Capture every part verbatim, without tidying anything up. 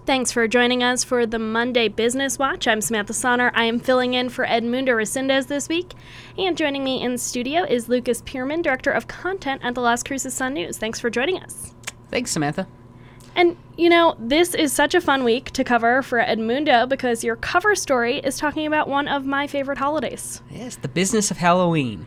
Thanks for joining us for the Monday Business Watch. I'm Samantha Sonner. I am filling in for Edmundo Resendez this week. And joining me in studio is Lucas Pierman, Director of Content at the Las Cruces Sun-News. Thanks for joining us. Thanks, Samantha. And, you know, this is such a fun week to cover for Edmundo because your cover story is talking about one of my favorite holidays. Yes, the business of Halloween.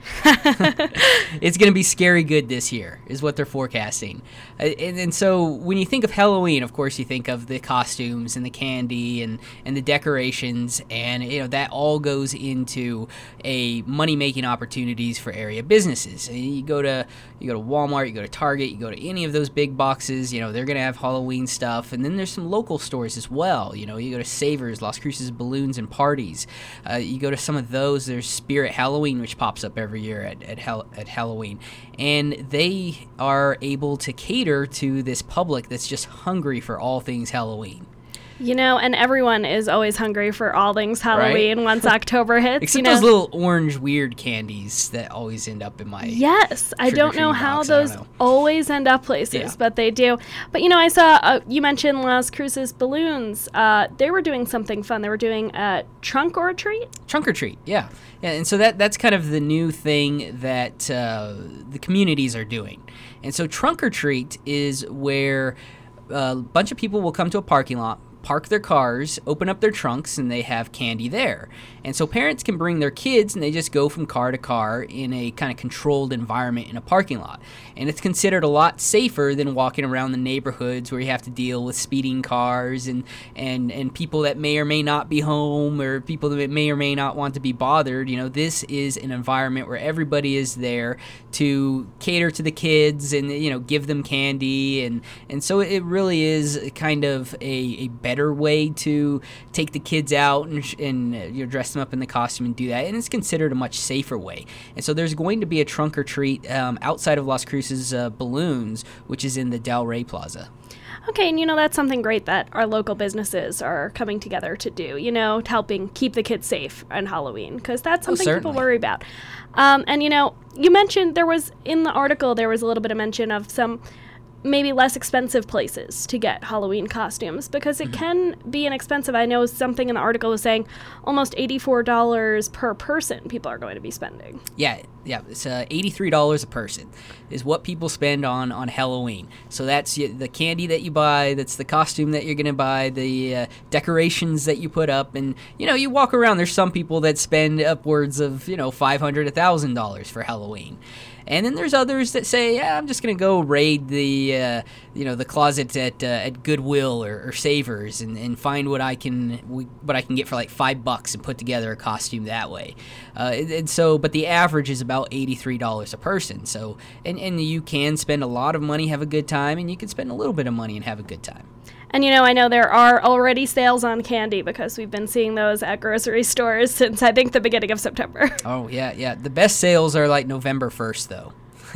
It's going to be scary good this year, is what they're forecasting. Uh, and, and so when you think of Halloween, of course, you think of the costumes and the candy and, and the decorations, and, you know, that all goes into a money-making opportunities for area businesses. And you go to you go to Walmart, you go to Target, you go to any of those big boxes, you know, they're going to have Halloween stuff. And then there's some local stores as well. You know, you go to Savers, Las Cruces Balloons and Parties. Uh, you go to some of those. There's Spirit Halloween, which pops up every year at at, Hel- at Halloween. And they are able to cater to this public that's just hungry for all things Halloween. You know, and everyone is always hungry for all things Halloween Right? once October hits. Except you know? those little orange weird candies that always end up in my Yes, I don't know trick-or-treating how box. I don't those know. always end up places, Yeah. but they do. But, you know, I saw, uh, you mentioned Las Cruces Balloons. Uh, they were doing something fun. They were doing a trunk or a treat. Trunk or treat, yeah. Yeah, and so that that's kind of the new thing that uh, the communities are doing. And so trunk or treat is where a bunch of people will come to a parking lot, park their cars, open up their trunks, and they have candy there. And so parents can bring their kids, and they just go from car to car in a kind of controlled environment in a parking lot. And it's considered a lot safer than walking around the neighborhoods where you have to deal with speeding cars and, and, and people that may or may not be home or people that may or may not want to be bothered. You know, this is an environment where everybody is there to cater to the kids and, you know, give them candy. And, and so it really is kind of a, a better way to take the kids out and, and uh, you know, dress them up in the costume and do that. And it's considered a much safer way. And so there's going to be a trunk or treat um, outside of Las Cruces uh, Balloons, which is in the Del Rey Plaza. Okay, and you know, that's something great that our local businesses are coming together to do, you know, helping keep the kids safe on Halloween, because that's something people certainly. worry about. Um, and, you know, you mentioned there was, in the article, there was a little bit of mention of some maybe less expensive places to get Halloween costumes, because it can be inexpensive. I know something in the article was saying almost eighty-four dollars per person people are going to be spending. Yeah, yeah, it's uh, eighty-three dollars a person is what people spend on, on Halloween. So that's y- the candy that you buy, that's the costume that you're going to buy, the uh, decorations that you put up, and, you know, you walk around, there's some people that spend upwards of, you know, five hundred dollars, one thousand dollars for Halloween. And then there's others that say, yeah, I'm just going to go raid the, uh, you know, the closet at uh, at Goodwill or, or Savers and, and find what I can what I can get for like five bucks and put together a costume that way. Uh, and, and so, but the average is about eighty-three dollars a person. So, and, and you can spend a lot of money, have a good time, and you can spend a little bit of money and have a good time. And, you know, I know there are already sales on candy because we've been seeing those at grocery stores since, I think, the beginning of September. Oh, yeah, yeah. The best sales are like November first, though.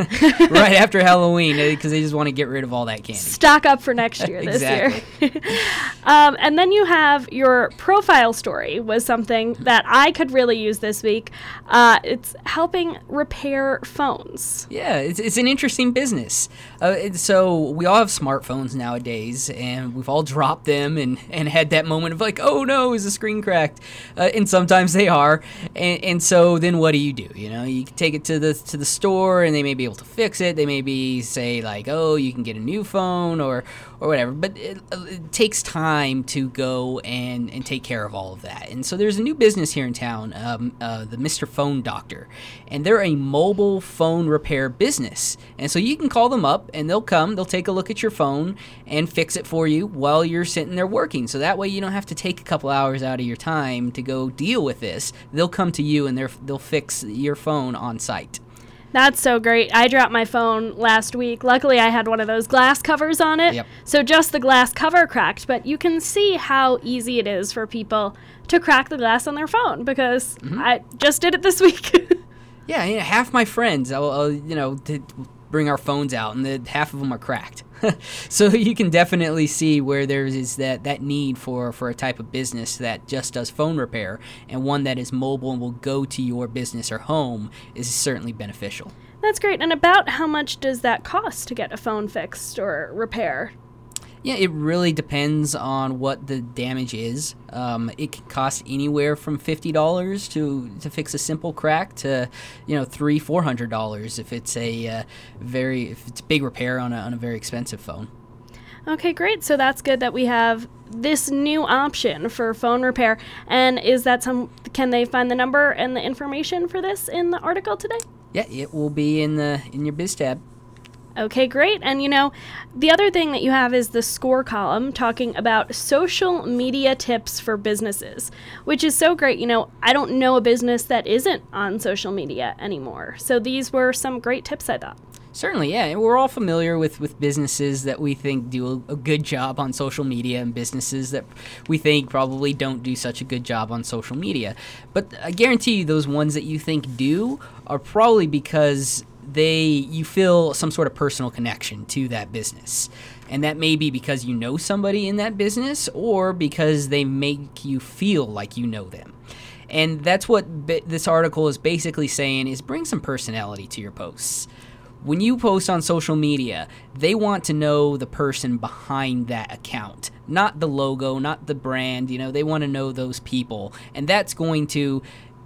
Right after Halloween, because they just want to get rid of all that candy. Stock up for next year this Exactly. year. um, and then you have your profile story was something that I could really use this week. Uh, it's helping repair phones. Yeah, it's, it's an interesting business. Uh, and so we all have smartphones nowadays, and we've all dropped them and, and had that moment of like, oh no, is the screen cracked? Uh, and sometimes they are. And, and so then what do you do? You know, you can take it to the to the store, and they may be able to fix it. They maybe say like, oh, you can get a new phone or or whatever. But it, it takes time to go and, and take care of all of that. And so there's a new business here in town, um, uh, the Mister Phone Doctor. And they're a mobile phone repair business. And so you can call them up, and they'll come, they'll take a look at your phone and fix it for you while you're sitting there working. So that way you don't have to take a couple hours out of your time to go deal with this. They'll come to you, and they're, they'll fix your phone on site. That's so great. I dropped my phone last week. Luckily, I had one of those glass covers on it. Yep. So just the glass cover cracked. But you can see how easy it is for people to crack the glass on their phone because mm-hmm. I just did it this week. Yeah, you know, half my friends, I'll, I'll you know, to bring our phones out, and the, half of them are cracked. So you can definitely see where there is that, that need for, for a type of business that just does phone repair, and one that is mobile and will go to your business or home is certainly beneficial. That's great. And about how much does that cost to get a phone fixed or repair? Yeah, it really depends on what the damage is. Um, it can cost anywhere from fifty dollars to to fix a simple crack to, you know, three four hundred dollars if it's a uh, very if it's a big repair on a on a very expensive phone. Okay, great. So that's good that we have this new option for phone repair. And is that some? Can they find the number and the information for this in the article today? Yeah, it will be in the in your biz tab. Okay, great. And you know, the other thing that you have is the score column talking about social media tips for businesses, which is so great. You know, I don't know a business that isn't on social media anymore. So these were some great tips, I thought. Certainly, yeah. And we're all familiar with, with businesses that we think do a, a good job on social media and businesses that we think probably don't do such a good job on social media. But I guarantee you those ones that you think do are probably because they you feel some sort of personal connection to that business. And that may be because you know somebody in that business or because they make you feel like you know them. And that's what b- this article is basically saying is bring some personality to your posts. When you post on social media, they want to know the person behind that account, not the logo, not the brand. You know, they want to know those people. And that's going to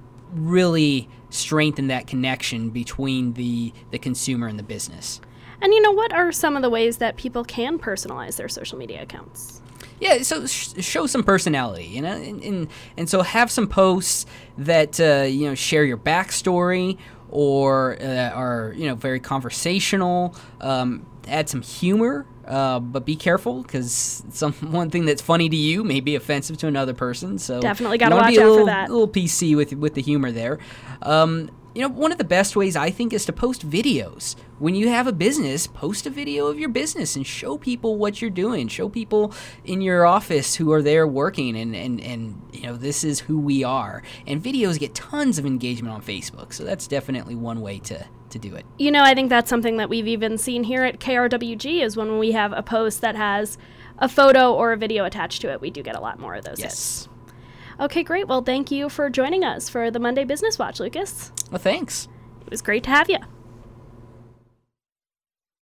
really strengthen that connection between the, the consumer and the business. And you know, what are some of the ways that people can personalize their social media accounts? Yeah, so sh- show some personality, you know, and, and, and so have some posts that, uh, you know, share your backstory or uh, are, you know, very conversational, um, add some humor, uh, but be careful because some one thing that's funny to you may be offensive to another person. So definitely got to watch be a out little, for that. A little P C with with the humor there. Um, you know, one of the best ways I think is to post videos. When you have a business, post a video of your business and show people what you're doing. Show people in your office who are there working and, and, and you know, this is who we are. And videos get tons of engagement on Facebook. So that's definitely one way to, to do it. You know, I think that's something that we've even seen here at K R W G is when we have a post that has a photo or a video attached to it, we do get a lot more of those Yes. hits. Okay, great. Well, thank you for joining us for the Monday Business Watch, Lucas. Well, thanks. It was great to have you.